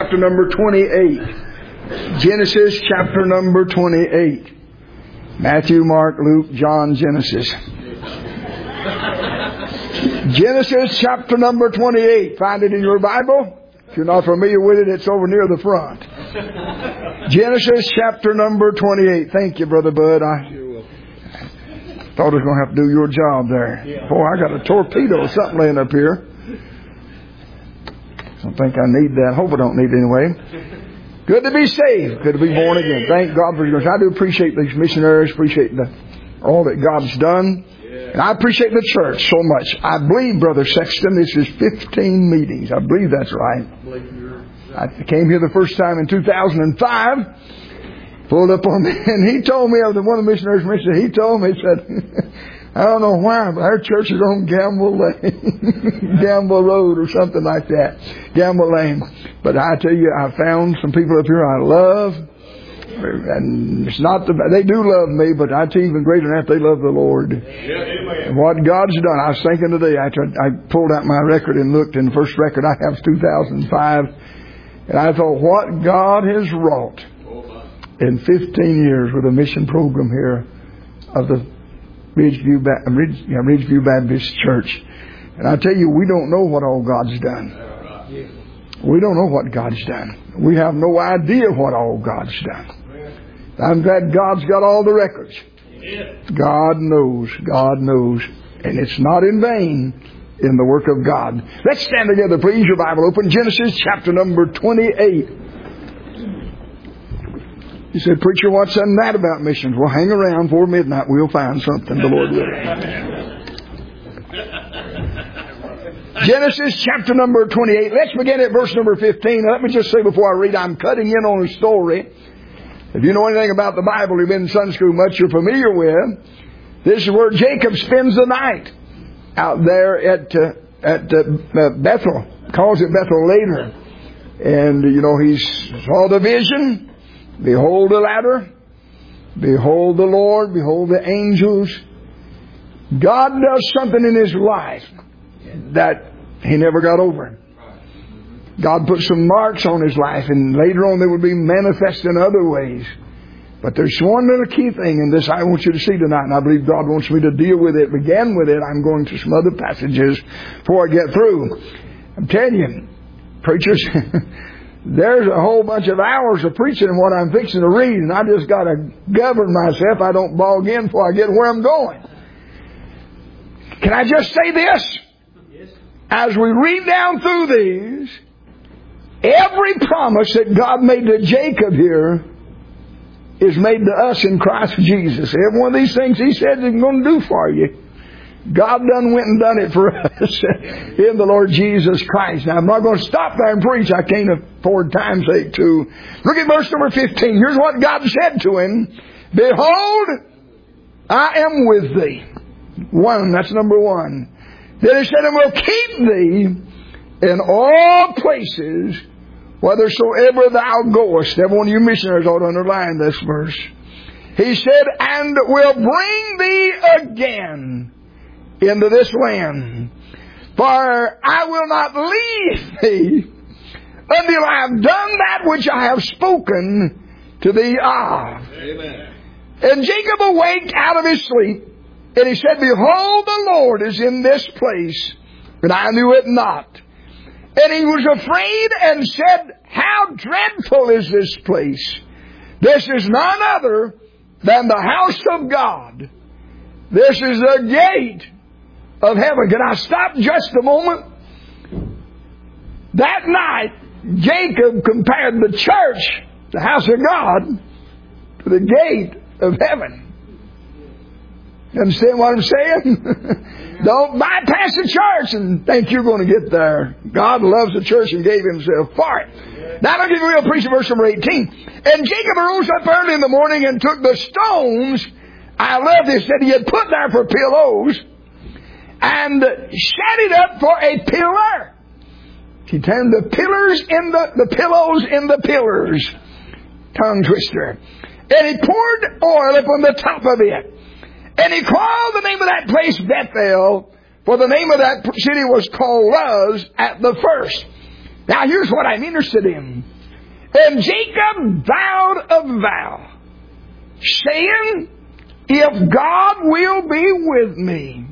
Chapter number 28. Genesis chapter number 28. Matthew, Mark, Luke, John, Genesis. Genesis chapter number 28. Find it in your Bible. If you're not familiar with it, it's over near the front. Genesis chapter number 28. Thank you, Brother Bud. I thought I was going to have to do your job there. Boy, I got a torpedo or something laying up here. I don't think I need that. Hope I don't need it anyway. Good to be saved. Good to be born again. Thank God for yours. I do appreciate these missionaries. Appreciate all that God's done. And I appreciate the church so much. I believe, Brother Sexton, this is 15 meetings. I believe that's right. I came here the first time in 2005. Pulled up on me, and he told me, one of the missionaries mentioned, he told me, he said, I don't know why, but our church is on Gamble Lane, Gamble Road or something like that. Gamble Lane. But I tell you, I found some people up here I love. And it's not they do love me, but I tell you, even greater than that, they love the Lord. And what God's done, I was thinking today, I pulled out my record and looked, and the first record I have is 2005. And I thought, what God has wrought in 15 years with a mission program here of the Ridgeview Baptist Church. And I tell you, we don't know what all God's done. We don't know what God's done. We have no idea what all God's done. I'm glad God's got all the records. God knows. God knows. And it's not in vain in the work of God. Let's stand together, please. Your Bible open. Genesis chapter number 28. He said, preacher, what's that about missions? Well, hang around before midnight. We'll find something, the Lord will. Genesis chapter number 28. Let's begin at verse number 15. Let me just say before I read, I'm cutting in on a story. If you know anything about the Bible, you've been in Sunday school much, you're familiar with. This is where Jacob spends the night out there at Bethel. Calls it Bethel later. And, he saw the vision. Behold the ladder. Behold the Lord. Behold the angels. God does something in his life that he never got over. God put some marks on his life, and later on they would be manifest in other ways. But there's one little key thing in this I want you to see tonight, and I believe God wants me to deal with it, begin with it. I'm going to some other passages before I get through. I'm telling you, preachers, there's a whole bunch of hours of preaching in what I'm fixing to read, and I just got to govern myself. I don't bog in before I get where I'm going. Can I just say this? Yes. As we read down through these, every promise that God made to Jacob here is made to us in Christ Jesus. Every one of these things He said He's going to do for you, God done went and done it for us in the Lord Jesus Christ. Now, I'm not going to stop there and preach. I can't afford time's sake to. Look at verse number 15. Here's what God said to him. Behold, I am with thee. That's number one. Then He said, I will keep thee in all places, whithersoever thou goest. Every one of you missionaries ought to underline this verse. He said, and will bring thee again into this land. For I will not leave thee until I have done that which I have spoken to thee of. Amen. And Jacob awaked out of his sleep, and he said, behold, the Lord is in this place, and I knew it not. And he was afraid and said, how dreadful is this place? This is none other than the house of God. This is the gate of heaven. Can I stop just a moment? That night, Jacob compared the church, the house of God, to the gate of heaven. You understand what I'm saying? Don't bypass the church and think you're going to get there. God loves the church and gave Himself for it. Now look at the real preacher, verse number 18. And Jacob arose up early in the morning and took the stones, I love this, that he had put there for pillows, and set it up for a pillar. He turned the pillows in the pillars. Tongue twister. And he poured oil upon the top of it. And he called the name of that place Bethel, for the name of that city was called Luz at the first. Now here's what I'm interested in. And Jacob vowed a vow, saying, if God will be with me,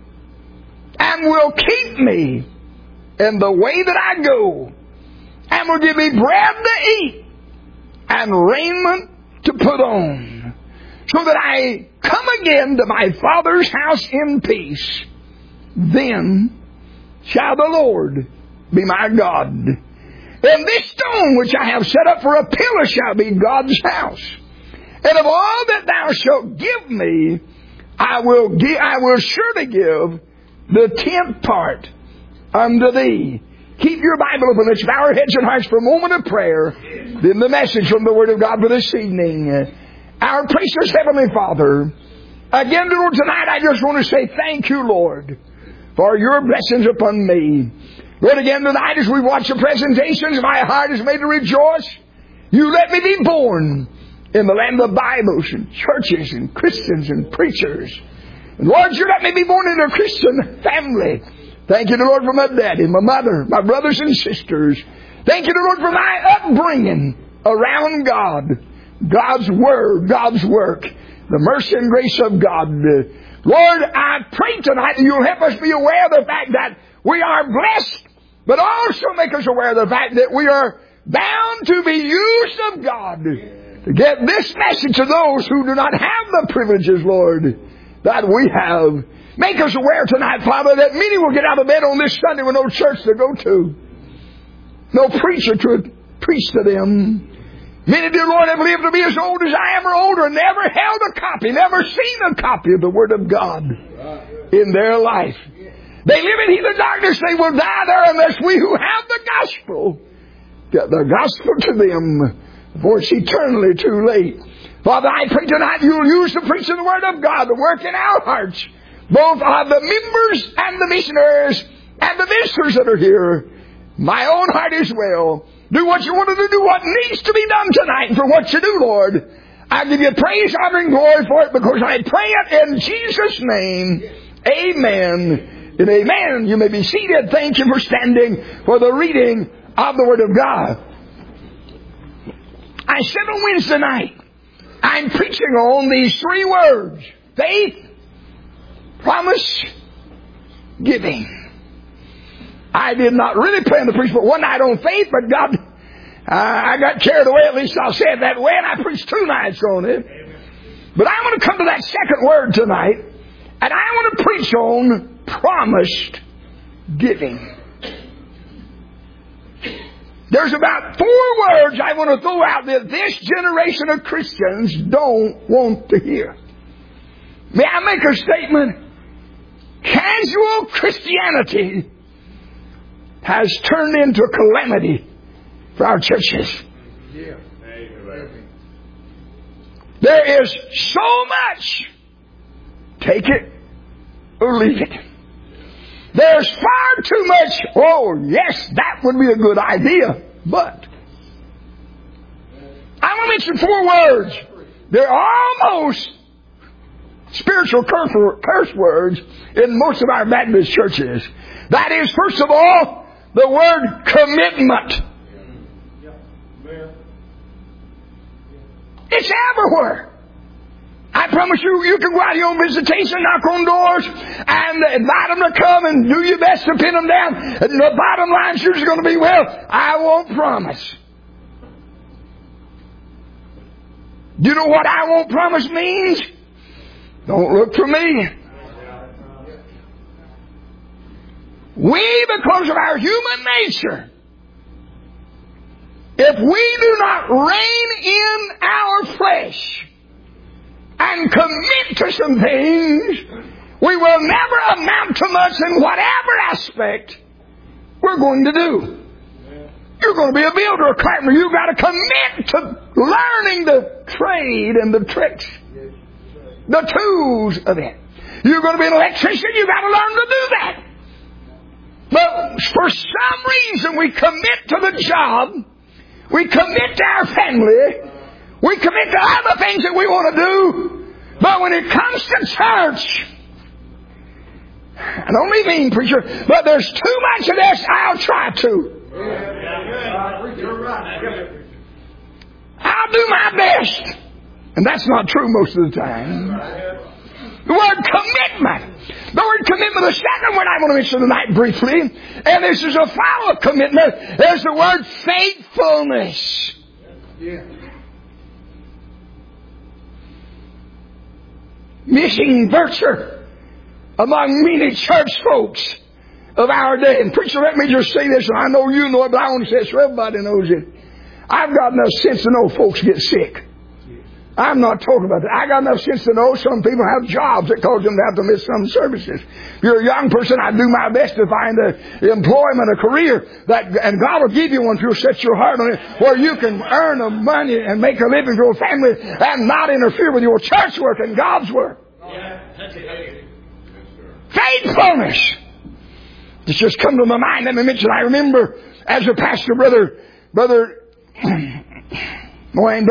and will keep me in the way that I go, and will give me bread to eat, and raiment to put on, so that I come again to my father's house in peace, then shall the Lord be my God. And this stone which I have set up for a pillar shall be God's house. And of all that thou shalt give me, I will surely give the 10th part unto thee. Keep your Bible open. Let's bow our heads and hearts for a moment of prayer. Then the message from the Word of God for this evening. Our precious Heavenly Father, again, Lord, tonight I just want to say thank you, Lord, for your blessings upon me. Lord, again tonight as we watch the presentations, my heart is made to rejoice. You let me be born in the land of Bibles and churches and Christians and preachers. And Lord, you let me be born in a Christian family. Thank you, Lord, for my daddy, my mother, my brothers and sisters. Thank you, Lord, for my upbringing around God, God's Word, God's work, the mercy and grace of God. Lord, I pray tonight that you'll help us be aware of the fact that we are blessed, but also make us aware of the fact that we are bound to be used of God to get this message to those who do not have the privileges, Lord, that we have. Make us aware tonight, Father, that many will get out of bed on this Sunday with no church to go to, no preacher to preach to them. Many, dear Lord, have lived to be as old as I am or older and never held a copy, never seen a copy of the Word of God in their life. They live in heathen darkness. They will die there unless we who have the gospel get the gospel to them before it's eternally too late. Father, I pray tonight you'll use the preaching of the Word of God to work in our hearts, both of the members and the missionaries and the visitors that are here. My own heart as well. Do what you wanted to do, what needs to be done tonight. And for what you do, Lord, I give you praise, honor, and glory for it because I pray it in Jesus' name. Amen and amen. You may be seated. Thank you for standing for the reading of the Word of God. I said on Wednesday night, I'm preaching on these 3 words: faith, promise, giving. I did not really plan to preach but one night on faith, but God, I got carried away, at least I'll say it that way, and I preached 2 nights on it. But I want to come to that second word tonight, and I want to preach on promised giving. There's about 4 words I want to throw out that this generation of Christians don't want to hear. May I make a statement? Casual Christianity has turned into a calamity for our churches. There is so much. Take it or leave it. There's far too much. Oh, yes, that would be a good idea. But I'm going to mention 4 words. They're almost spiritual curse words in most of our Baptist churches. That is, first of all, the word commitment. It's everywhere. I promise you, you can go out here on visitation, knock on doors, and invite them to come and do your best to pin them down. And the bottom line sure is going to be, well, I won't promise. Do you know what I won't promise means? Don't look for me. We, because of our human nature, if we do not rein in our flesh and commit to some things, we will never amount to much in whatever aspect we're going to do. You're going to be a builder, a carpenter. You've got to commit to learning the trade and the tricks, the tools of it. You're going to be an electrician. You've got to learn to do that. But for some reason we commit to the job, we commit to our family, we commit to other things that we want to do, but when it comes to church, I don't mean preacher, but there's too much of this, I'll try to. I'll do my best. And that's not true most of the time. The word commitment. The word commitment, the second word I want to mention tonight briefly, and this is a follow-up commitment, is the word faithfulness. Yeah. Missing virtue among many church folks of our day. And preacher, let me just say this, and I know you know it, but I want to say it so everybody knows it. I've got enough sense to know folks get sick. I'm not talking about that. I got enough sense to know some people have jobs that cause them to have to miss some services. If you're a young person, I do my best to find an employment, a career, and God will give you one if you'll set your heart on it, where you can earn the money and make a living for your family and not interfere with your church work and God's work. Faithfulness. It's just come to my mind. Let me mention, I remember as a pastor, Brother Harvey,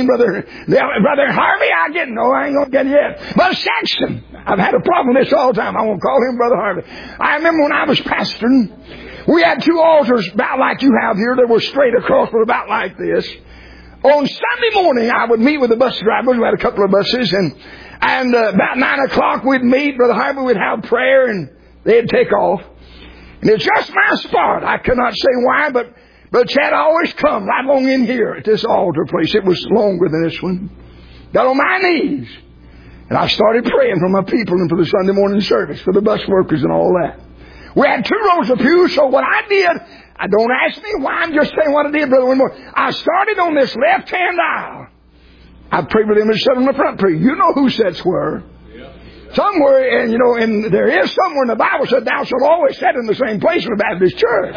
I ain't gonna get it yet. Brother Saxon, I've had a problem with this all the time. I won't call him Brother Harvey. I remember when I was pastoring, we had two altars about like you have here. They were straight across, but about like this. On Sunday morning, I would meet with the bus drivers. We had a couple of buses, and about 9 o'clock we'd meet. Brother Harvey would have prayer, and they'd take off. And it's just my spot. I cannot say why, but Chad always come right along in here at this altar place. It was longer than this one. Got on my knees. And I started praying for my people and for the Sunday morning service, for the bus workers and all that. We had 2 rows of pews, so what I did, don't ask me why, I'm just saying what I did, Brother Winmore. I started on this left-hand aisle. I prayed with them and sat on the front pew. You know who sets where. Somewhere, and there is somewhere in the Bible said, thou shalt always sit in the same place in the Baptist church.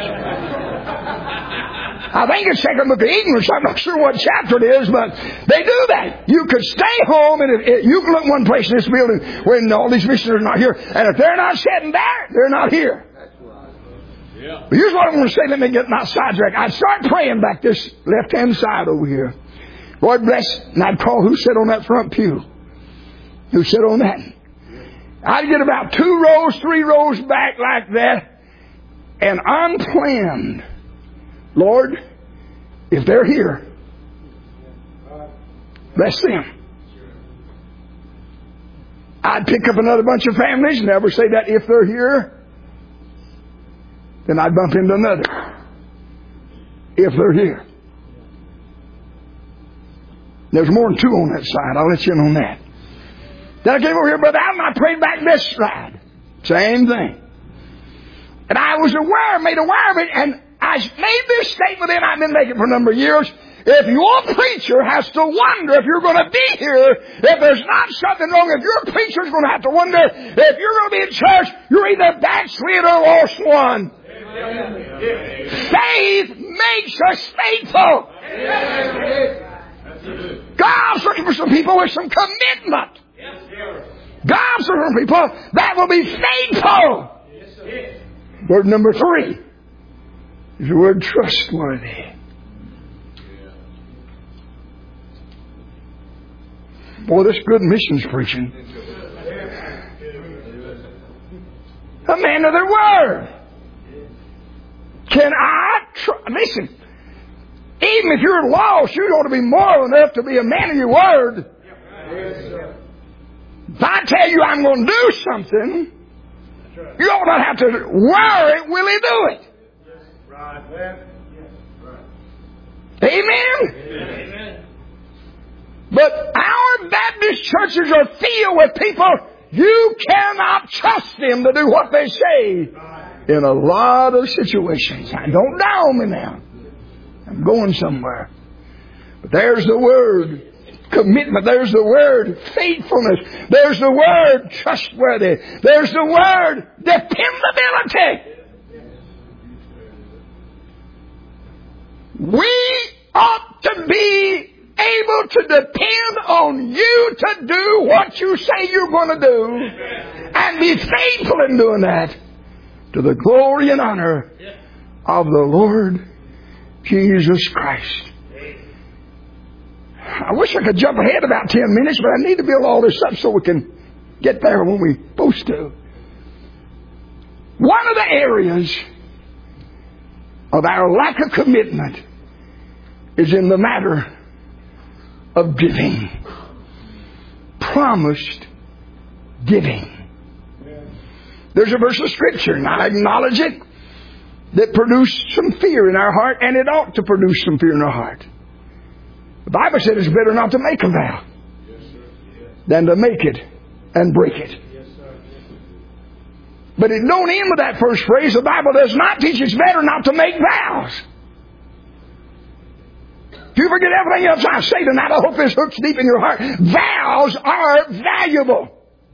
I think it's Second Book of English. I'm not sure what chapter it is, but they do that. You could stay home, and you can look one place in this building when all these missionaries are not here, and if they're not sitting there, they're not here. Yeah. But here's what I want to say. Let me get not sidetracked. I'd start praying back this left-hand side over here. Lord bless, and I'd call who sat on that front pew. Who sat on that? I'd get about 2 rows, 3 rows back like that, and unplanned. Lord, if they're here, bless them. I'd pick up another bunch of families, never say that if they're here, then I'd bump into another. If they're here. There's more than 2 on that side. I'll let you in on that. Then I came over here, Brother Allen, I prayed back this side. Same thing. And I was made aware of it, and I made this statement, and I've been making it for a number of years. If your preacher has to wonder if you're going to be here, if there's not something wrong, if your preacher's going to have to wonder if you're going to be in church, you're either backslid or lost one. Amen. Faith makes us faithful. Amen. God's looking for some people with some commitment. God's looking for people that will be faithful. Word number 3 is the word trustworthy. Boy, this good missions preaching. A man of their word. Can I listen, even if you're lost, you ought to be moral enough to be a man of your word. If I tell you I'm going to do something, you ought not have to worry, will he do it? Amen? Amen. But our Baptist churches are filled with people, you cannot trust them to do what they say in a lot of situations. I don't down me now. I'm going somewhere. But there's the word commitment. There's the word faithfulness. There's the word trustworthy. There's the word dependability. We ought to be able to depend on you to do what you say you're going to do and be faithful in doing that to the glory and honor of the Lord Jesus Christ. I wish I could jump ahead about 10 minutes, but I need to build all this up so we can get there when we're supposed to. One of the areas of our lack of commitment is in the matter of giving. Promised giving. There's a verse of Scripture, and I acknowledge it, that produced some fear in our heart, and it ought to produce some fear in our heart. The Bible said it's better not to make a vow than to make it and break it. But it don't end with that first phrase. The Bible does not teach it's better not to make vows. If you forget everything else I say tonight, I hope this hooks deep in your heart. Vows are valuable.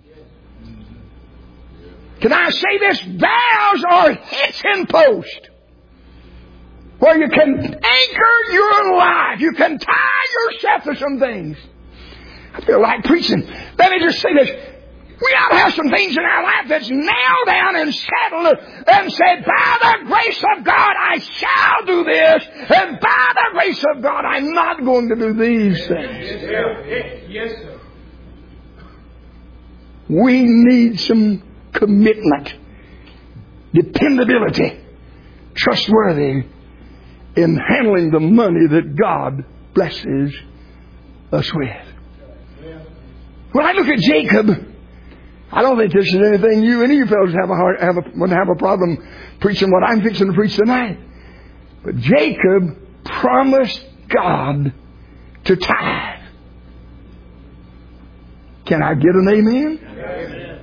Can I say this? Vows are hitching post where you can anchor your life. You can tie yourself to some things. I feel like preaching. Let me just say this. We ought to have some things in our life that's nailed down and settled and said, by the grace of God, I shall do this. And by the grace of God, I'm not going to do these things. Yes, sir. We need some commitment, dependability, trustworthy in handling the money that God blesses us with. When I look at Jacob, I don't think this is anything any of you fellows wouldn't have a problem preaching what I'm fixing to preach tonight. But Jacob promised God to tithe. Can I get an amen? Amen.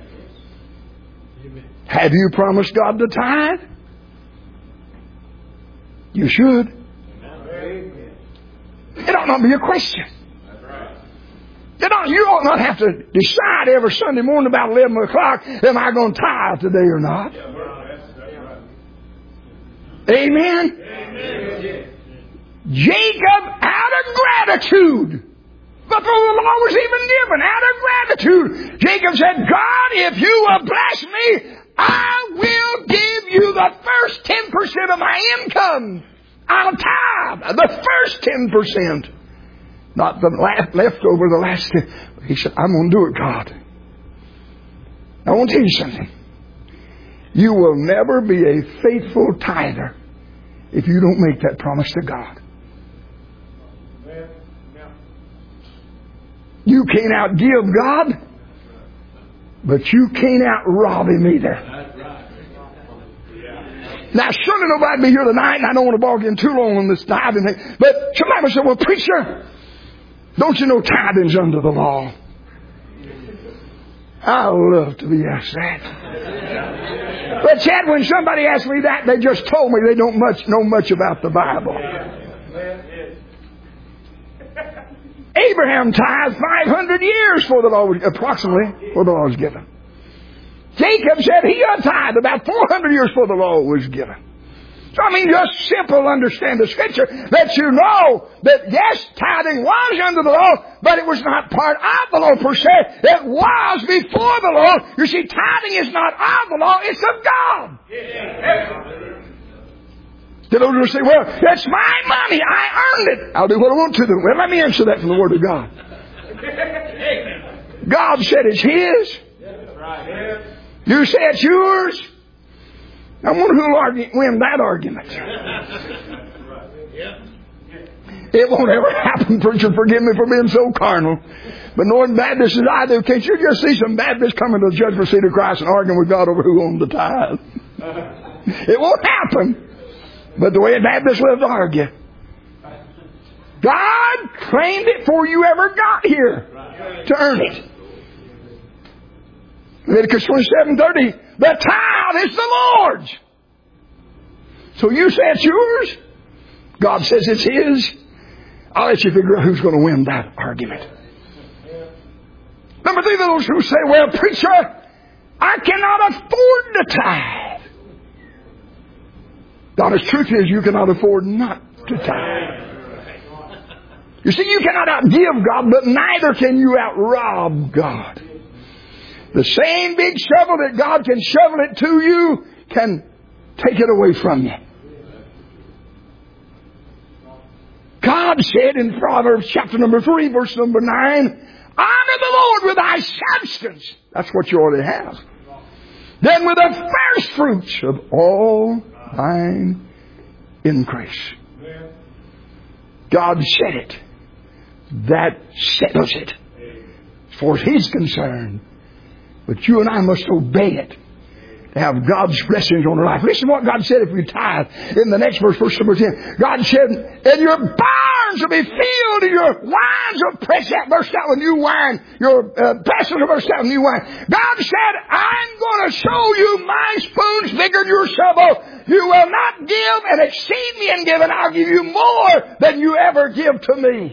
Have you promised God to tithe? You should. Amen. It ought not be a question. You ought not have to decide every Sunday morning about 11 o'clock, am I going to tithe today or not? Amen? Amen. Jacob, out of gratitude, before the law was even given, out of gratitude, Jacob said, God, if you will bless me, I will give you the first 10% of my income. I'll tithe the first 10%. Not the leftover, the last 10. He said, I'm going to do it, God. I want to tell you something. You will never be a faithful tither if you don't make that promise to God. You can't outgive God, but you can't outrob Him either. Now, surely nobody be here tonight, and I don't want to bargain too long on this tithing thing, but somebody will say, well, preacher, don't you know tithing's under the law? I love to be asked that. But Chad, when somebody asks me that, they just told me they don't know much about the Bible. Abraham tithed 500 years for the law was, approximately, before the law was given. Jacob said he tithed about 400 years before the law was given. So I mean, just simple understand the Scripture that you know that yes, tithing was under the law, but it was not part of the law per se. It was before the law. You see, tithing is not of the law, it's of God. To those who say, well, it's my money, I earned it. I'll do what I want to do. Well, let me answer that from the Word of God. God said it's His. You say it's yours. I wonder who will win that argument. It won't ever happen, preacher. Forgive me for being so carnal. But knowing Baptists as I do, can't you just see some Baptists coming to the judgment seat of Christ and arguing with God over who owned the tithe? It won't happen. But the way Baptists love to argue. God claimed it before you ever got here to earn it. Leviticus 27:30, the tithe is the Lord's. So you say it's yours. God says it's His. I'll let you figure out who's going to win that argument. Number three, those who say, well, preacher, I cannot afford to tithe. The honest truth is you cannot afford not to tithe. You see, you cannot outgive God, but neither can you outrob God. The same big shovel that God can shovel it to you can take it away from you. God said in Proverbs chapter number 3, verse number 9, honor the Lord with thy substance. That's what you already have. Then with the first fruits of all thine increase. God said it. That settles it. As far as He's concerned. But you and I must obey it to have God's blessings on our life. Listen to what God said if we tithe. In the next verse, verse number 10. God said, and your barns will be filled, and your wines will press out, burst out with new wine. Your vessels will burst out with new wine. God said, I'm going to show you my spoons bigger than your shovel. You will not give and exceed me in giving. I'll give you more than you ever give to me.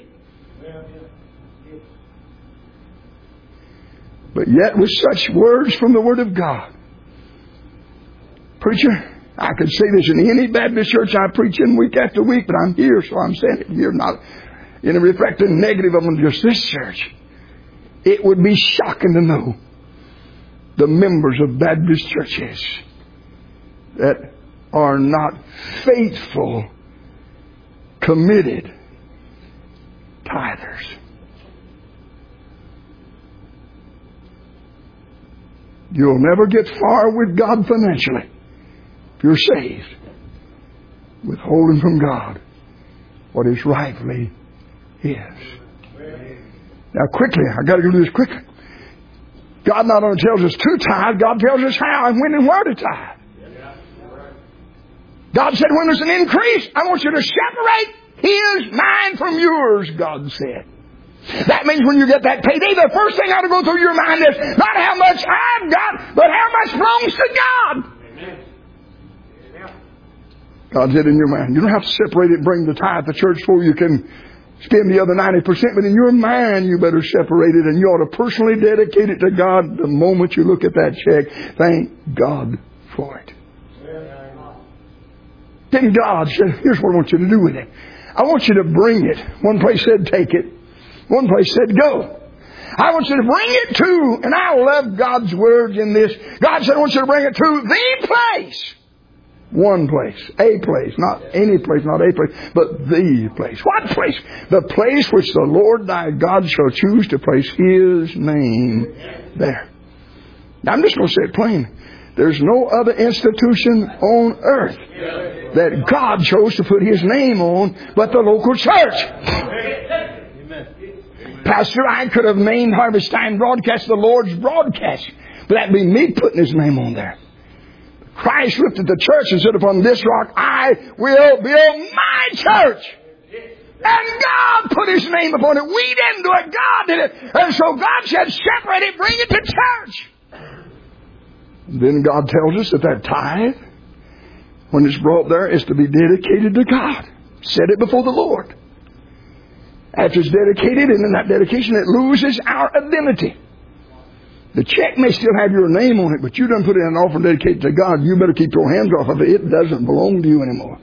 But yet with such words from the Word of God, preacher, I could say this in any Baptist church I preach in week after week, but I'm here, so I'm saying it here, not in a reflecting negative of just this church. It would be shocking to know the members of Baptist churches that are not faithful, committed tithers. You'll never get far with God financially if you're saved, withholding from God what is rightfully His. Now quickly, I got to go do this quickly. God not only tells us to tithe, God tells us how and when and where to tithe. God said when there's an increase, I want you to separate His, mine from yours, God said. That means when you get that payday, the first thing ought to go through your mind is not how much I've got, but how much belongs to God. Amen. God said in your mind, you don't have to separate it and bring the tithe to church for you can spend the other 90%, but in your mind you better separate it, and you ought to personally dedicate it to God the moment you look at that check. Thank God for it. Then God said, here's what I want you to do with it. I want you to bring it. One place said take it. One place said go. I want you to bring it to, and I love God's words in this. God said I want you to bring it to the place. One place. A place. Not any place, not a place, but the place. What place? The place which the Lord thy God shall choose to place His name there. Now I'm just going to say it plain. There's no other institution on earth that God chose to put His name on but the local church. Pastor, I could have named Harvest Time Broadcast the Lord's Broadcast, but that'd be me putting His name on there. Christ lifted the church and said, upon this rock I will build my church. And God put His name upon it. We didn't do it. God did it. And so God said, separate it, bring it to church. And then God tells us that tithe, when it's brought there, is to be dedicated to God. Set it before the Lord. After it's dedicated, and in that dedication, it loses our identity. The check may still have your name on it, but you done put it in an offering dedicated to God. You better keep your hands off of it. It doesn't belong to you anymore.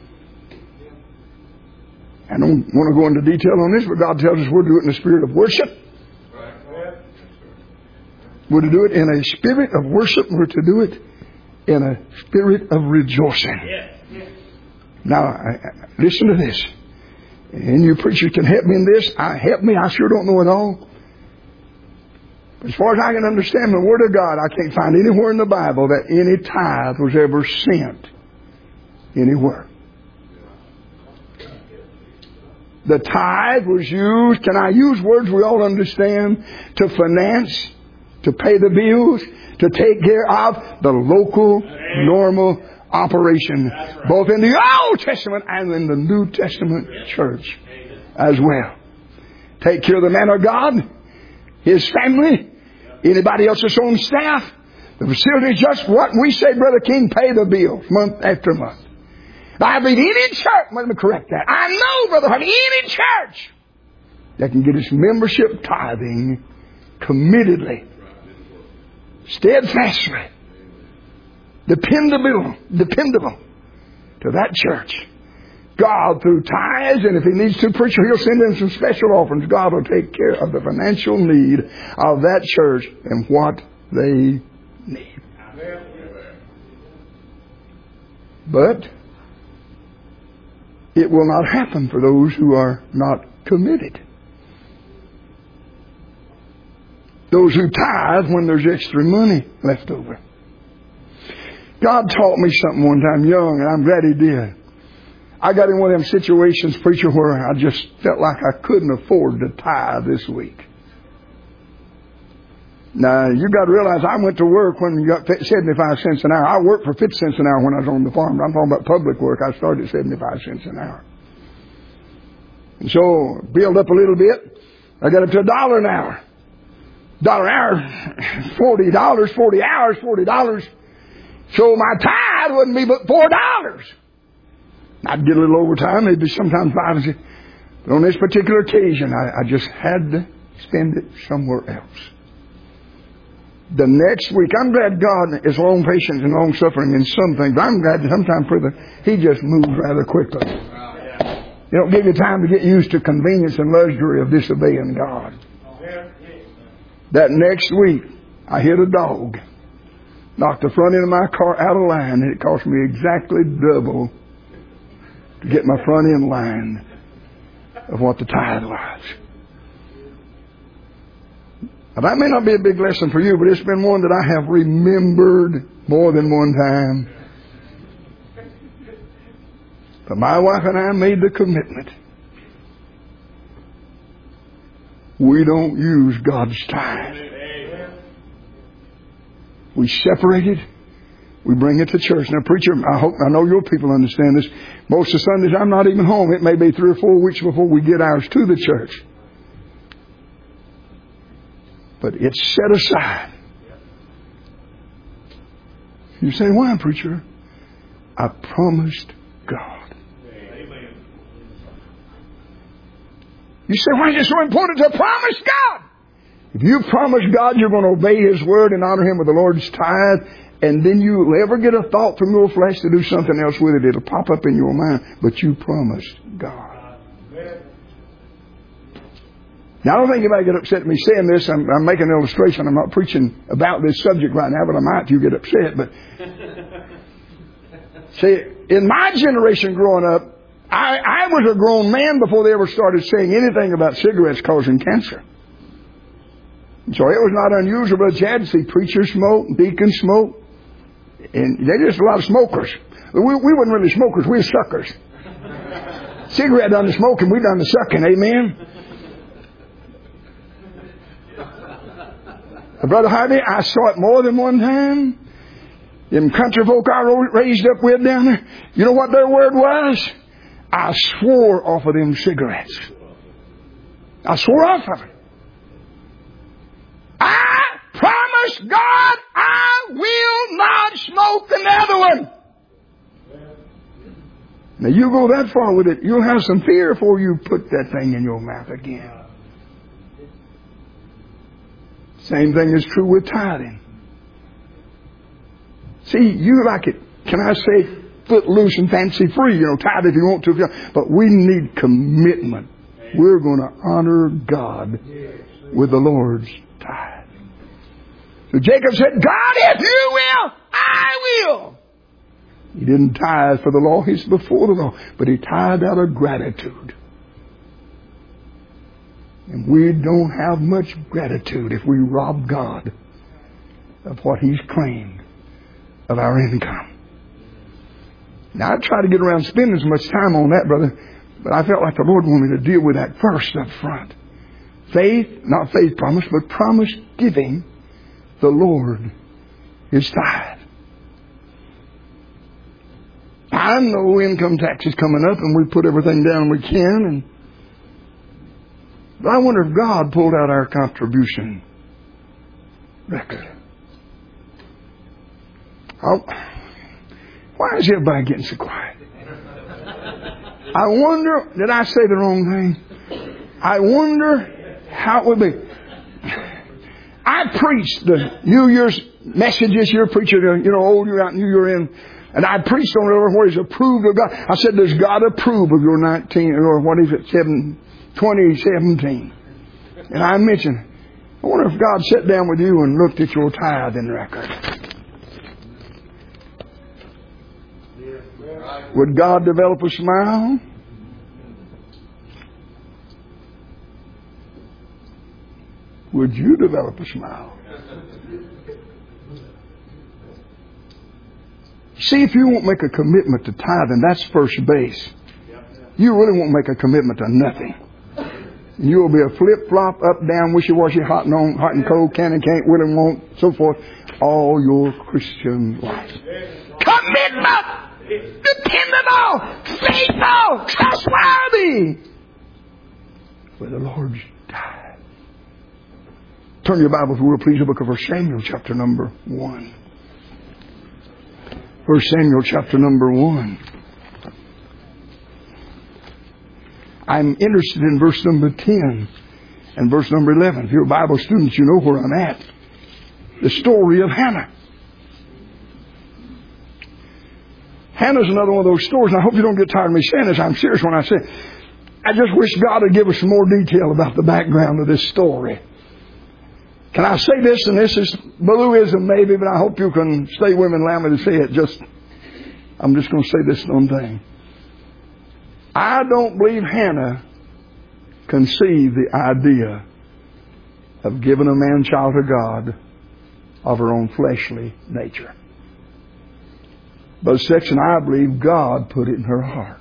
I don't want to go into detail on this, but God tells us we're to do it in a spirit of worship. We're to do it in a spirit of worship. We're to do it in a spirit of rejoicing. Now, listen to this. And you preachers can help me in this. Help me. I sure don't know it all. As far as I can understand the Word of God, I can't find anywhere in the Bible that any tithe was ever sent anywhere. The tithe was used, can I use words we all understand, to finance, to pay the bills, to take care of the local, normal operation, both in the Old Testament and in the New Testament church as well. Take care of the man of God, his family, anybody else that's on staff. The facility is just what we say, Brother King, pay the bills month after month. I believe any church, let me correct that. I know, Brother Harvey, any church that can get its membership tithing committedly, steadfastly, dependable to that church. God, through tithes, and if He needs to, preacher, He'll send in some special offerings. God will take care of the financial need of that church and what they need. But it will not happen for those who are not committed. Those who tithe when there's extra money left over. God taught me something one time young, and I'm glad He did. I got in one of them situations, preacher, where I just felt like I couldn't afford to tithe this week. Now, you got to realize I went to work when you got 75 cents an hour. I worked for 50 cents an hour when I was on the farm. I'm talking about public work. I started at 75 cents an hour. And so, build up a little bit. I got up to $1 an hour. $1 an hour, $40, 40 hours, $40. So my tithe wouldn't be but $4. I'd get a little overtime, maybe sometimes 5 and 6. But on this particular occasion, I just had to spend it somewhere else. The next week, I'm glad God is long patient and long suffering in some things, but I'm glad that sometimes, He just moves rather quickly. He don't give you time to get used to convenience and luxury of disobeying God. That next week, I hit a dog, knocked the front end of my car out of line, and it cost me exactly double to get my front end line of what the tithe was. Now, that may not be a big lesson for you, but it's been one that I have remembered more than one time. But my wife and I made the commitment. We don't use God's tithe. We separate it. We bring it to church. Now, preacher, I know your people understand this. Most of Sundays I'm not even home. It may be 3 or 4 weeks before we get ours to the church. But it's set aside. You say, why, preacher? I promised God. You say, why is it so important to promise God? If you promise God you're going to obey His word and honor Him with the Lord's tithe, and then you'll ever get a thought from your flesh to do something else with it, it'll pop up in your mind, but you promised God. Now, I don't think anybody get upset at me saying this. I'm making an illustration. I'm not preaching about this subject right now, but I might if you get upset. But see, in my generation growing up, I was a grown man before they ever started saying anything about cigarettes causing cancer. So it was not unusual, but you had to see preachers smoke, deacons smoke, and they're just a lot of smokers. We weren't really smokers, we were suckers. Cigarette done the smoking, we done the sucking, amen? Brother Harvey, I saw it more than one time. Them country folk I raised up with down there, you know what their word was? I swore off of them cigarettes. I swore off of it. I promise God I will not smoke another one. Now you go that far with it, you'll have some fear before you put that thing in your mouth again. Same thing is true with tithing. See, you like it, can I say, foot loose and fancy free, tithe if you want to. But we need commitment. We're going to honor God with the Lord's tithe. So Jacob said, God, if you will, I will. He didn't tithe for the law, he's before the law. But he tithed out of gratitude. And we don't have much gratitude if we rob God of what He's claimed of our income. Now, I try to get around spending as much time on that, brother, but I felt like the Lord wanted me to deal with that first up front. Faith, not faith promise, but promise giving the Lord His tithe. I know income tax is coming up and we put everything down we can, but I wonder if God pulled out our contribution record. Why is everybody getting so quiet? I wonder, did I say the wrong thing? I wonder how it would be. I preached the New Year's messages. You're a preacher, old you're out, new you're in. And I preached on it where He's approved of God. I said, does God approve of your 2017? And I mentioned, I wonder if God sat down with you and looked at your tithing record. Would God develop a smile? Would you develop a smile? See, if you won't make a commitment to tithing, that's first base. you really won't make a commitment to nothing. You'll be a flip-flop, up, down, wishy-washy, hot and cold, can and can't, will and won't, so forth, all your Christian life. Commitment! Dependable! Faithful! Trustworthy! Where the Lord's died. Turn your Bible, if you will, please, to the book of 1 Samuel, chapter number 1. 1 Samuel, chapter number 1. I'm interested in verse number 10 and verse number 11. If you're Bible students, you know where I'm at. The story of Hannah. Hannah's another one of those stories, and I hope you don't get tired of me saying this. I'm serious when I say it. I just wish God would give us some more detail about the background of this story. Can I say this? And this is Ballooism maybe, but I hope you can stay with me and allow me to say it. I'm just going to say this one thing. I don't believe Hannah conceived the idea of giving a man-child to God of her own fleshly nature. But section, I believe God put it in her heart.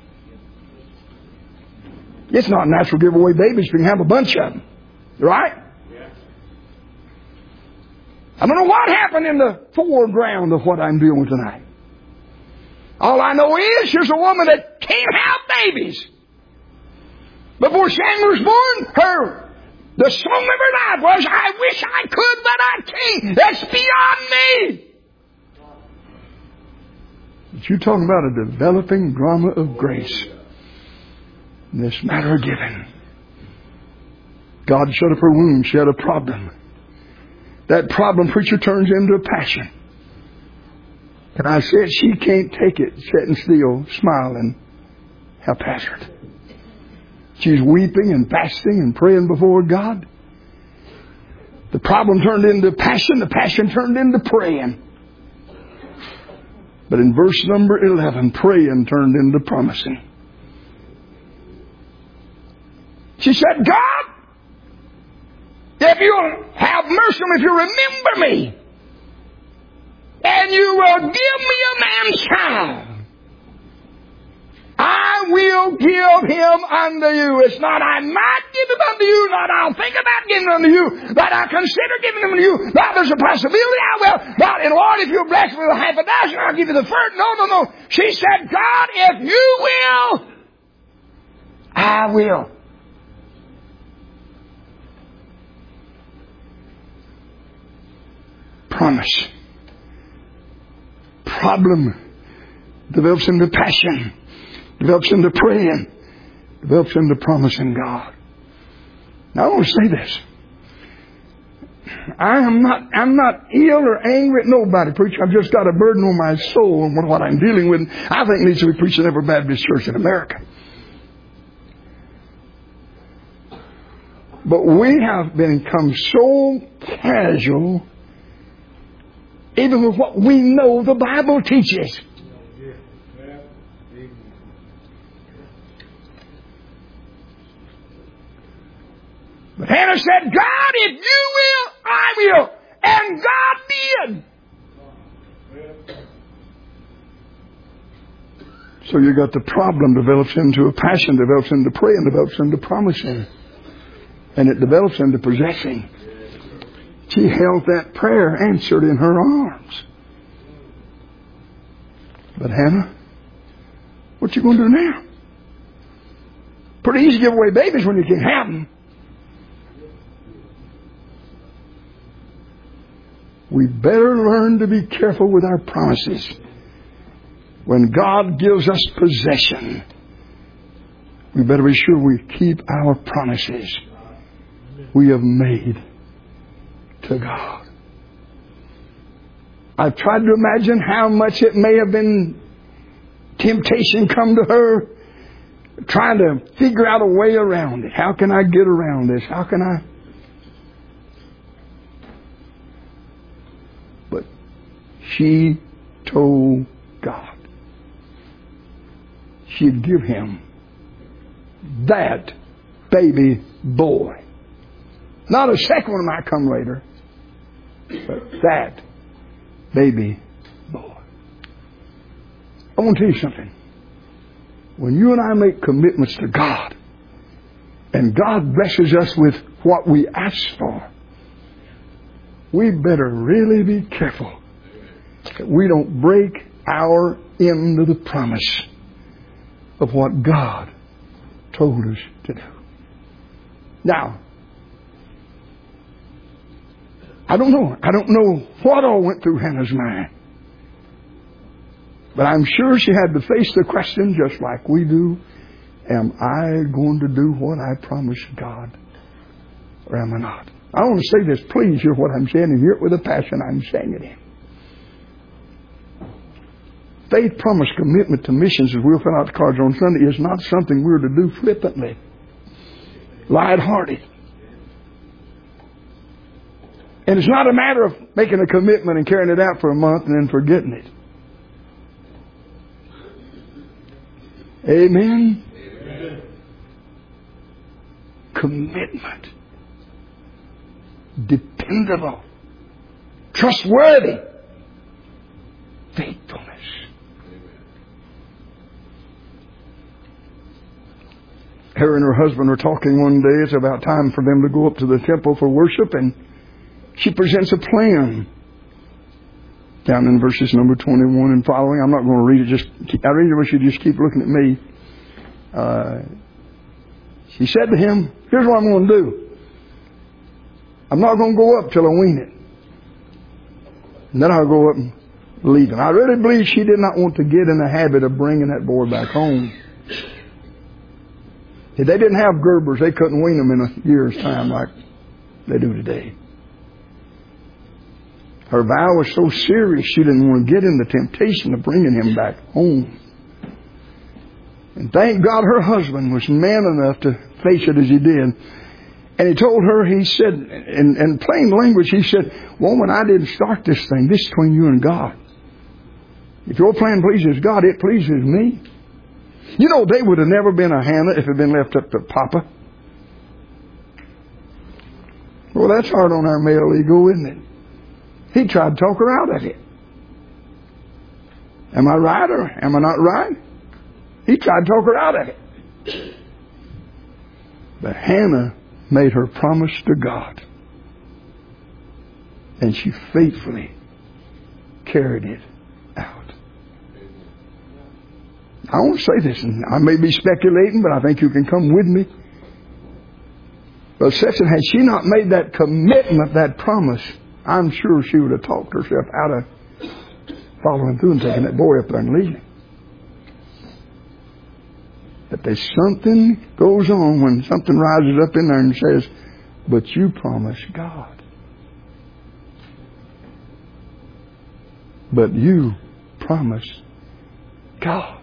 It's not natural to give away babies. You can have a bunch of them. Right? I don't know what happened in the foreground of what I'm dealing with tonight. All I know is here's a woman that can't have babies. Before Samuel was born, the song of her life was, I wish I could, but I can't. That's beyond me. But you're talking about a developing drama of grace. In this matter of giving. God shut up her womb. She had a problem. That problem, preacher, turns into a passion. And I said, she can't take it sitting still, smiling, haphazard. She's weeping and fasting and praying before God. The problem turned into passion. The passion turned into praying. But in verse number 11, praying turned into promising. She said, God, if you'll have mercy on me, if you remember me, and you will give me a man-child, I will give him unto you. It's not I might give him unto you, not I'll think about giving him unto you, but I'll consider giving him unto you. Now there's a possibility I will. Now, and Lord, if you bless me with half a dozen, I'll give you the first. No. She said, God, if you will, I will. Promise. Problem develops into passion, develops into praying, develops into promising God. Now I want to say this. I'm not ill or angry at nobody, preacher. I've just got a burden on my soul and what I'm dealing with. I think it needs to be preached in every Baptist church in America. But we have become so casual, even with what we know the Bible teaches. But Hannah said, God, if you will, I will. And God did. So you got the problem develops into a passion, develops into praying, develops into promising. And it develops into possessing. She held that prayer answered in her arms. But Hannah, what you going to do now? Pretty easy to give away babies when you can't have them. We better learn to be careful with our promises. When God gives us possession, we better be sure we keep our promises we have made to God. I've tried to imagine how much it may have been temptation come to her, trying to figure out a way around it. How can I get around this? How can I? But she told God she'd give him that baby boy. Not a second one might come later, but that baby boy. I want to tell you something. when you and I make commitments to God, and God blesses us with what we ask for, we better really be careful that we don't break our end of the promise of what God told us to do. Now, I don't know what all went through Hannah's mind. But I'm sure she had to face the question just like we do. Am I going to do what I promised God? Or am I not? I want to say this. Please hear what I'm saying and hear it with a passion I'm saying it in. Faith, promise, commitment to missions, as we'll fill out the cards on Sunday, is not something we're to do flippantly, lighthearted. And it's not a matter of making a commitment and carrying it out for a month and then forgetting it. Amen? Amen. Commitment. Dependable. Trustworthy. Faithfulness. Her and her husband were talking one day. It's about time for them to go up to the temple for worship, and she presents a plan. Down in verses number 21 and following. I'm not going to read it. I read it, but you just keep looking at me. She said to him, here's what I'm going to do. I'm not going to go up till I wean it. And then I'll go up and leave him. I really believe she did not want to get in the habit of bringing that boy back home. If they didn't have Gerbers, they couldn't wean them in a year's time like they do today. Her vow was so serious, she didn't want to get in the temptation of bringing him back home. And thank God her husband was man enough to face it as he did. And he told her, he said, in plain language, he said, woman, I didn't start this thing. This is between you and God. If your plan pleases God, it pleases me. You know, they would have never been a Hannah if it had been left up to Papa. Well, that's hard on our male ego, isn't it? He tried to talk her out of it. Am I right or am I not right? He tried to talk her out of it. But Hannah made her promise to God. And she faithfully carried it out. I want to say this, and I may be speculating, but I think you can come with me. But Sexton, had she not made that commitment, that promise, I'm sure she would have talked herself out of following through and taking that boy up there and leaving. But there's something goes on when something rises up in there and says, but you promised God. But you promised God.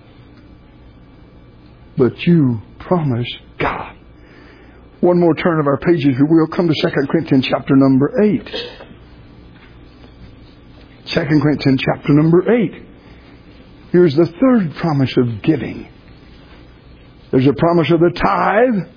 But you promised God. One more turn of our pages, we will come to 2 Corinthians chapter number 8. 2 Corinthians chapter number 8. Here's the third promise of giving. There's a promise of the tithe.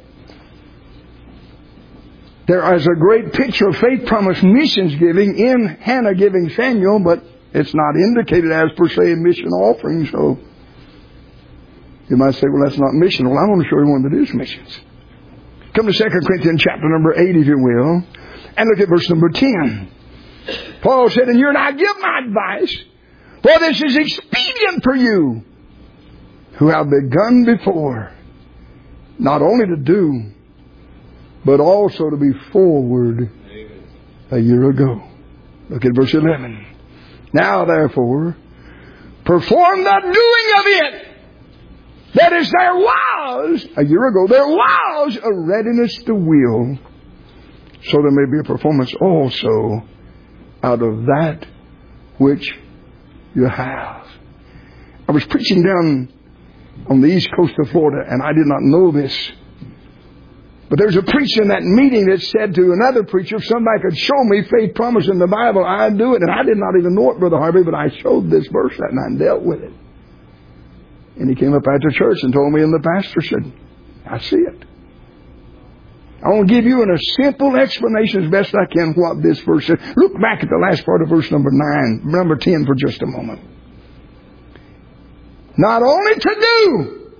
There is a great picture of faith promise missions giving in Hannah giving Samuel, but it's not indicated as per se in mission offering. So you might say, well, that's not mission. Well, I want to show you one that is missions. Come to 2 Corinthians chapter number 8, if you will, and look at verse number 10. Paul said, and you and I give my advice, for this is expedient for you, who have begun before, not only to do, but also to be forward a year ago. Look at verse 11. Now, therefore, perform the doing of it. That is, there was, a year ago, there was a readiness to will, so there may be a performance also out of that which you have. I was preaching down on the east coast of Florida, and I did not know this. But there's a preacher in that meeting that said to another preacher, if somebody could show me faith promise in the Bible, I'd do it. And I did not even know it, Brother Harvey, but I showed this verse that night and dealt with it. And he came up after church and told me, and the pastor said, I see it. I want to give you in a simple explanation as best I can what this verse says. Look back at the last part of verse number 10 for just a moment. Not only to do,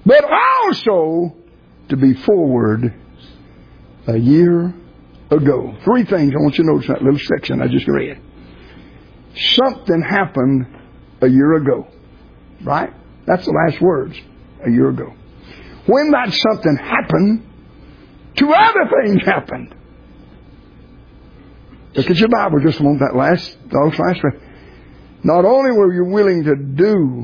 but also to be forward a year ago. Three things I want you to notice in that little section I just read. Something happened a year ago. Right? That's the last words. A year ago. When that something happened, two other things happened. Look at your Bible just a moment. Those last words. Not only were you willing to do,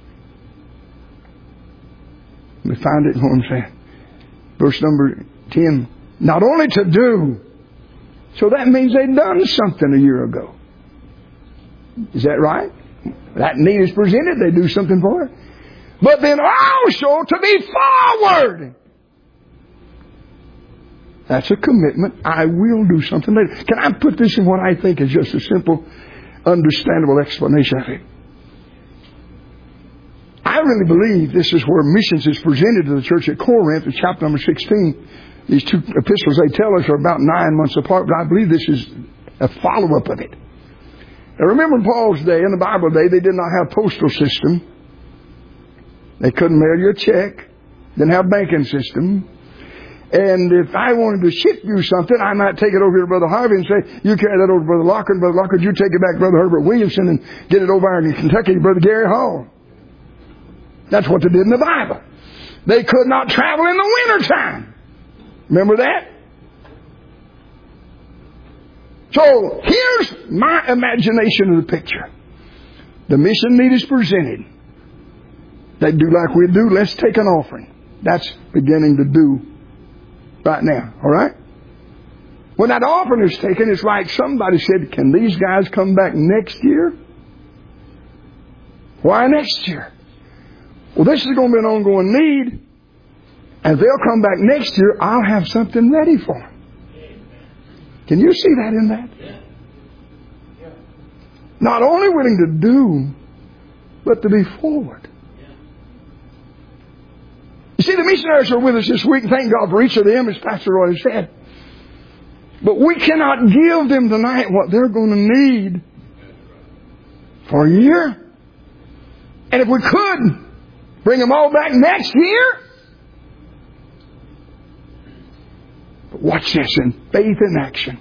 let me find it in what I'm saying. Verse number 10. Not only to do, so that means they'd done something a year ago. Is that right? That need is presented, they do something for it. But then also to be forward. That's a commitment. I will do something later. Can I put this in what I think is just a simple, understandable explanation of it? I really believe this is where missions is presented to the church at Corinth in chapter number 16. These two epistles, they tell us, are about 9 months apart, but I believe this is a follow-up of it. Now remember in Paul's day, in the Bible day, they did not have postal system. They couldn't mail you a check. Didn't have banking system. And if I wanted to ship you something, I might take it over here to Brother Harvey and say, you carry that over to Brother Lockard. Brother Lockard, you take it back to Brother Herbert Williamson and get it over in Kentucky to Brother Gary Hall. That's what they did in the Bible. They could not travel in the wintertime. Remember that? So here's my imagination of the picture. The mission need is presented. They do like we do. Let's take an offering. That's beginning to do right now. All right? When that offering is taken, it's like somebody said, can these guys come back next year? Why next year? Well, this is going to be an ongoing need. And they'll come back next year, I'll have something ready for them. Can you see that in that? Yeah. Not only willing to do, but to be forward. Yeah. You see, the missionaries are with us this week, and thank God for each of them, as Pastor Roy said. But we cannot give them tonight what they're going to need for a year. And if we could, bring them all back next year. Watch this in faith in action.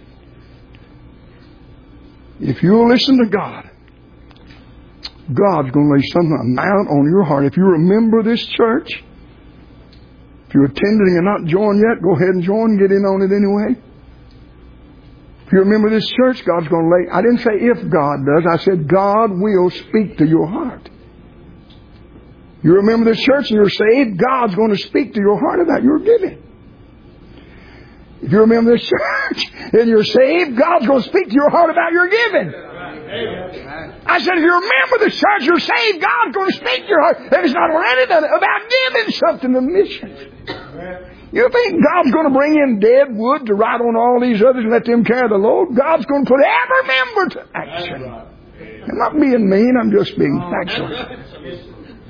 If you'll listen to God, God's going to lay some amount on your heart. If you remember this church, if you're attending and not joined yet, go ahead and join. Get in on it anyway. If you remember this church, God's going to lay... I didn't say if God does. I said God will speak to your heart. You remember this church and you're saved, God's going to speak to your heart about your giving. If you remember this church and you're saved, God's going to speak to your heart about your giving. I said, if you remember this church, you're saved, God's going to speak to your heart. If it's not already done about giving something to missions. You think God's going to bring in dead wood to ride on all these others and let them carry the load? God's going to put every member to action. I'm not being mean, I'm just being factual.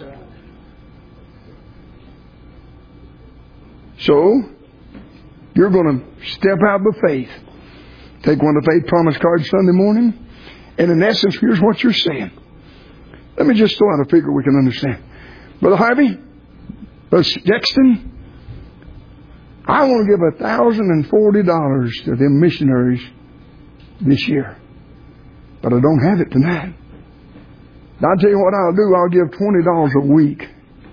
So, you're going to step out by faith. Take one of the faith promise cards Sunday morning. And in essence, here's what you're saying. Let me just throw out a figure we can understand. Brother Harvey, Brother Dexton, I want to give $1,040 to them missionaries this year. But I don't have it tonight. Now, I'll tell you what I'll do. I'll give $20 a week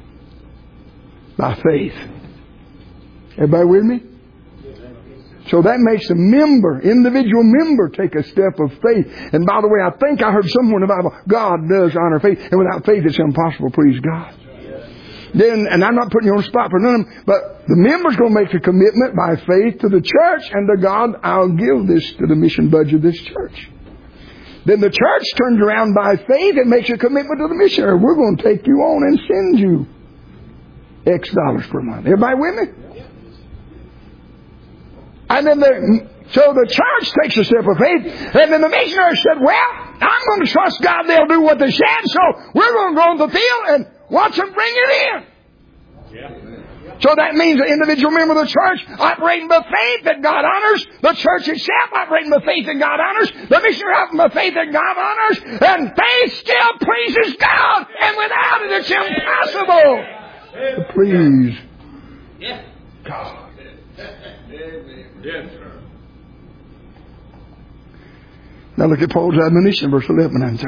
by faith. Everybody with me? So that makes a individual member, take a step of faith. And by the way, I think I heard somewhere in the Bible, God does honor faith. And without faith, it's impossible to please God. Then, and I'm not putting you on the spot for none of them, but the member's going to make a commitment by faith to the church and to God, I'll give this to the mission budget of this church. Then the church turns around by faith and makes a commitment to the missionary. We're going to take you on and send you X dollars per month. Everybody with me? And then so the church takes a step of faith. And then the missionary said, well, I'm going to trust God they'll do what they said. So we're going to go in the field and watch them bring it in. Yeah. So that means the individual member of the church operating by faith that God honors. The church itself operating by faith that God honors. The missionary operating by faith that God honors. And faith still pleases God. And without it, it's impossible Please God. Now look at Paul's admonition, verse 11 and 2.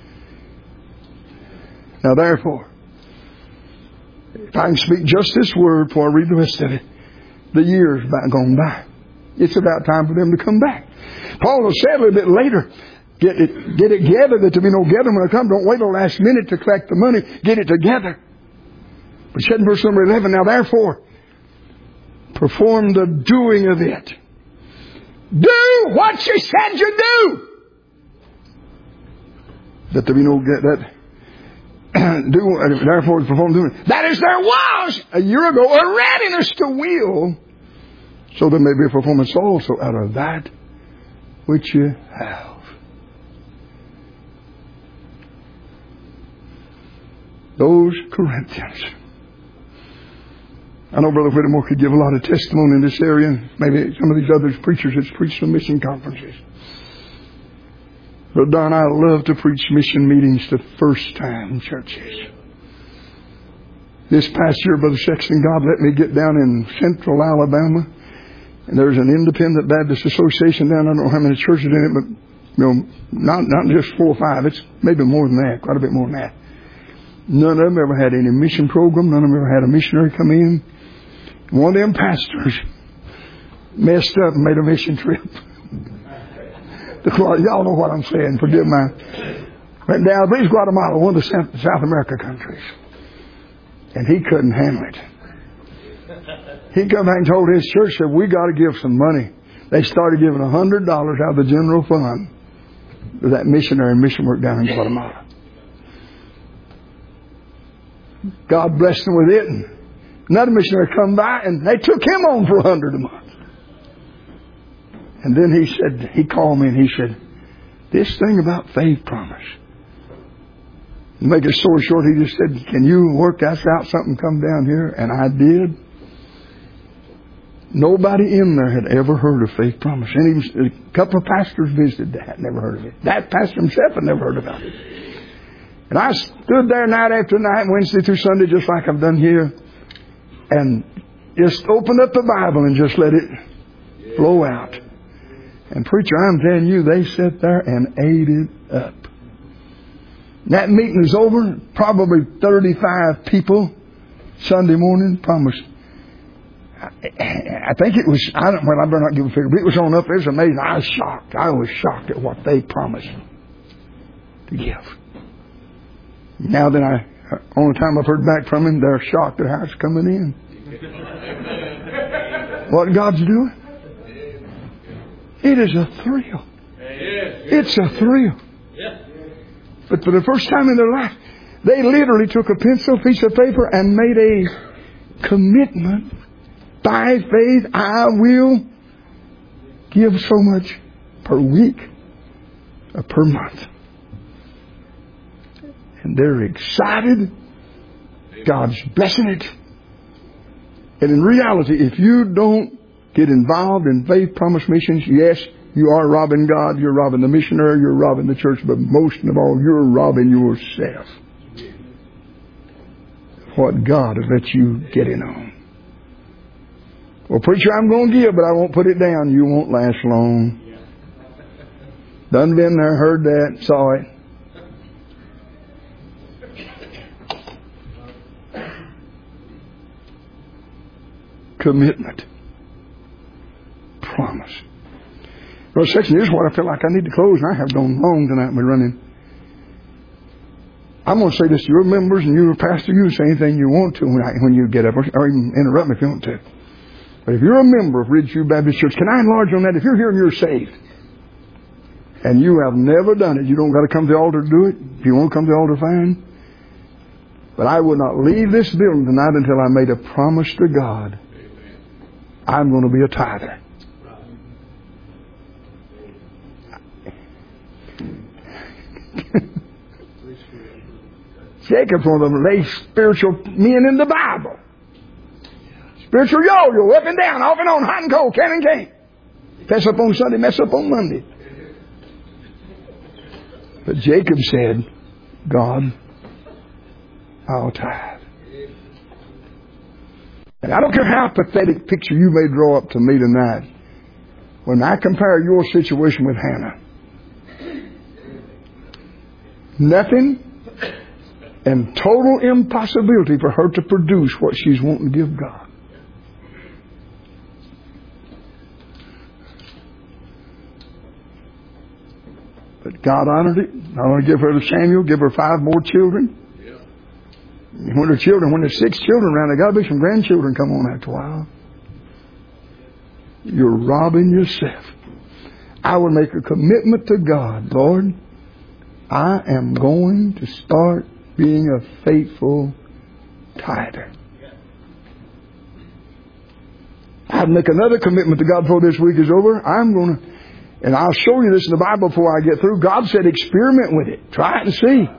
Now therefore, if I can speak just this word before I read the rest of it, the year's gone by. It's about time for them to come back. Paul will say a little bit later, get it together that there be no gathering when I come. Don't wait till the last minute to collect the money. Get it together. But he said in verse number 11, now therefore, perform the doing of it. Do what you said you do. That there be no therefore perform doing it. That is, there was a year ago a readiness to will, so there may be a performance also out of that which you have. Those Corinthians. I know Brother Whittemore could give a lot of testimony in this area. Maybe some of these other preachers that's preached some mission conferences. But Don, I love to preach mission meetings to first-time churches. This past year, Brother Sexton, God let me get down in central Alabama. And there's an Independent Baptist Association down. I don't know how many churches in it, but not just 4 or 5. It's maybe more than that, quite a bit more than that. None of them ever had any mission program. None of them ever had a missionary come in. One of them pastors messed up and made a mission trip. Y'all know what I'm saying. Forgive my... Went down, I believe Guatemala, one of the South America countries. And he couldn't handle it. He come back and told his church that we got to give some money. They started giving $100 out of the general fund to that missionary and mission work down in Guatemala. God blessed them with it. And another missionary come by and they took him on for $100 a month. And then he called me and he said, this thing about faith promise. To make a story short, he just said, can you work us out something come down here? And I did. Nobody in there had ever heard of faith promise. And even a couple of pastors visited that, never heard of it. That pastor himself had never heard about it. And I stood there night after night, Wednesday through Sunday, just like I've done here, and just opened up the Bible and just let it flow out. And preacher, I'm telling you, they sat there and ate it up. That meeting was over. Probably 35 people Sunday morning promised. I think it was, I better not give a figure, but it was on up. It was amazing. I was shocked. I was shocked at what they promised to give. Now that only time I've heard back from him, they're shocked at how it's coming in. What God's doing. It is a thrill. It's a thrill. But for the first time in their life, they literally took a pencil, piece of paper, and made a commitment. By faith, I will give so much per week or per month. And they're excited. God's blessing it. And in reality, if you don't get involved in faith promise missions, yes, you are robbing God, you're robbing the missionary, you're robbing the church, but most of all, you're robbing yourself. What God has let you get in on. Well, preacher, I'm going to give, but I won't put it down. You won't last long. Done been there, heard that, saw it. Commitment. Promise. Well, section, here's what I feel like I need to close, and I have gone long tonight by running. I'm going to say this to your members and your pastor. You can say anything you want to when you get up, or even interrupt me if you want to. But if you're a member of Ridgeview Baptist Church, can I enlarge on that? If you're here and you're saved, and you have never done it, you don't got to come to the altar to do it. If you won't come to the altar, fine. But I would not leave this building tonight until I made a promise to God. I'm going to be a tither. Jacob's one of the least spiritual men in the Bible. Spiritual yo-yo, up and down, off and on, hot and cold, can and can't. Mess up on Sunday, mess up on Monday. But Jacob said, God, I'll tithe. And I don't care how pathetic picture you may draw up to me tonight. When I compare your situation with Hannah, nothing and total impossibility for her to produce what she's wanting to give God. But God honored it. Not only give her to Samuel, give her 5 more children. When there's 6 children around, there got to be some grandchildren come on after a while. You're robbing yourself. I would make a commitment to God. Lord, I am going to start being a faithful tither. I'd make another commitment to God before this week is over. I'm going to, and I'll show you this in the Bible before I get through. God said experiment with it. Try it and see.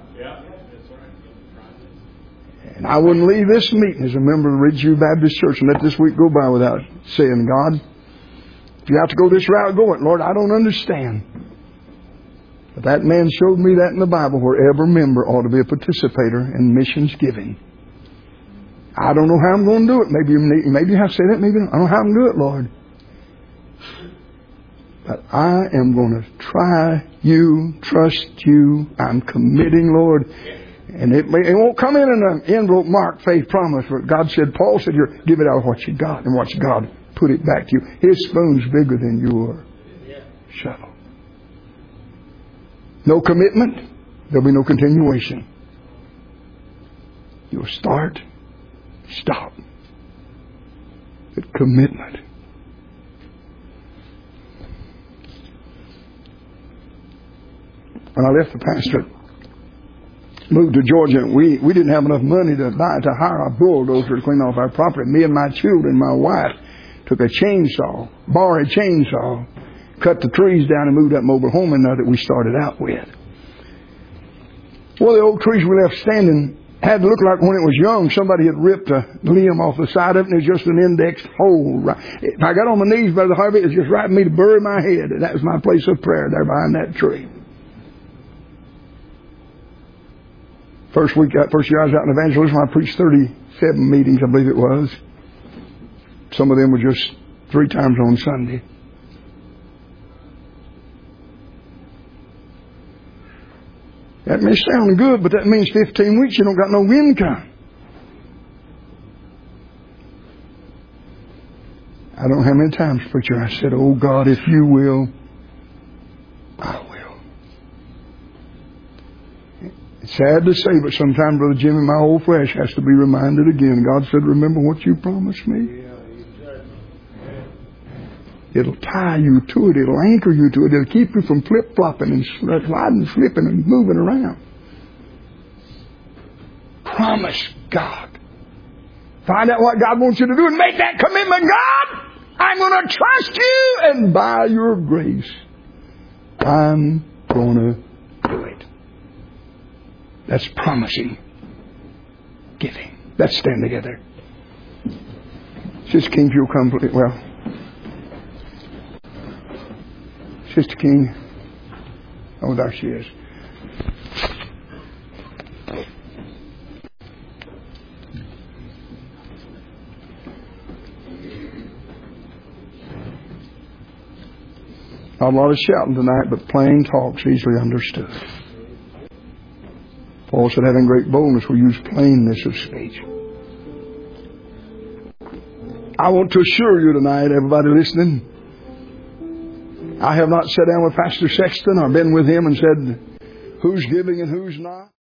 And I wouldn't leave this meeting as a member of the Ridgeview Baptist Church and let this week go by without saying, God, if you have to go this route, go it. Lord, I don't understand. But that man showed me that in the Bible where every member ought to be a participator in missions giving. I don't know how I'm going to do it. Maybe you have to say that. Maybe I don't know how I'm going to do it, Lord. But I am going to try you, trust you. I'm committing, Lord. And it won't come in an envelope marked faith promise. But God said, Paul said, here, give it out of what you got. And watch God put it back to you. His spoon's bigger than your shovel. No commitment, there'll be no continuation. You'll start, stop. But commitment. When I left the pastorate, moved to Georgia, we didn't have enough money to hire a bulldozer to clean off our property. Me and my children, my wife, took a chainsaw, borrowed a chainsaw, cut the trees down and moved that mobile home in there that we started out with. Well, the old trees we left standing had to look like when it was young, somebody had ripped a limb off the side of it, and it was just an indexed hole. If I got on my knees, Brother Harvey, it was just right for me to bury my head. And that was my place of prayer there behind that tree. First year I was out in evangelism, I preached 37 meetings, I believe it was. Some of them were just 3 times on Sunday. That may sound good, but that means 15 weeks you don't got no income. I don't know how many times, preacher, I said, oh God, if you will, I will. It's sad to say, but sometimes, Brother Jimmy, my old flesh has to be reminded again. God said, remember what you promised me? It'll tie you to it. It'll anchor you to it. It'll keep you from flip-flopping and sliding, slipping and moving around. Promise God. Find out what God wants you to do and make that commitment. God, I'm going to trust you, and by your grace, I'm going to do it. That's promising. Giving. Let's stand together. Sister King, if you'll come, well, Sister King. Oh, there she is. Not a lot of shouting tonight, but plain talk's easily understood. Paul said, having great boldness, we use plainness of speech. I want to assure you tonight, everybody listening, I have not sat down with Pastor Sexton or been with him and said who's giving and who's not.